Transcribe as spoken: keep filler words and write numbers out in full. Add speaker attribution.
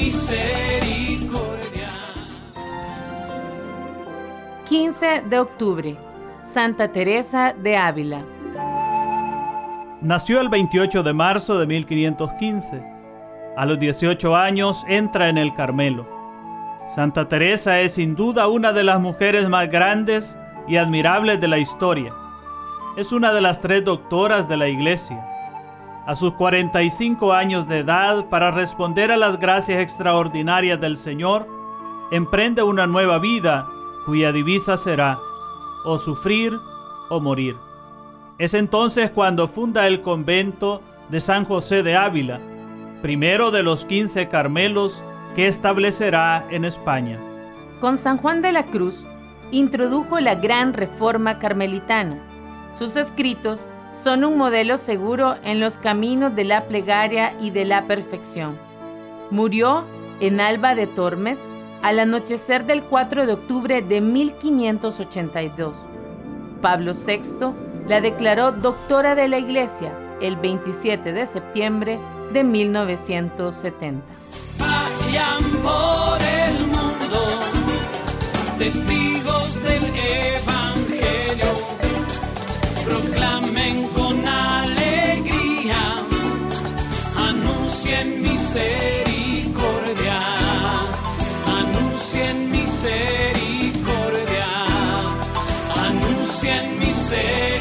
Speaker 1: misericordia.
Speaker 2: quince de octubre, Santa Teresa de Ávila.
Speaker 3: Nació el veintiocho de marzo de mil quinientos quince. A los dieciocho años entra en el Carmelo. Santa Teresa es sin duda una de las mujeres más grandes y admirables de la historia. Es una de las tres doctoras de la Iglesia. A sus cuarenta y cinco años de edad, para responder a las gracias extraordinarias del Señor, emprende una nueva vida cuya divisa será o sufrir o morir. Es entonces cuando funda el convento de San José de Ávila, primero de los quince Carmelos que establecerá en España.
Speaker 2: Con San Juan de la Cruz introdujo la gran reforma carmelitana. Sus escritos son un modelo seguro en los caminos de la plegaria y de la perfección. Murió en Alba de Tormes al anochecer del cuatro de octubre de mil quinientos ochenta y dos. Pablo sexto la declaró doctora de la Iglesia el veintisiete de septiembre de mil novecientos setenta.
Speaker 1: Vayan por el mundo, testigos del Evangelio, proclamen con alegría, anuncien misericordia, anuncien misericordia, anuncien misericordia.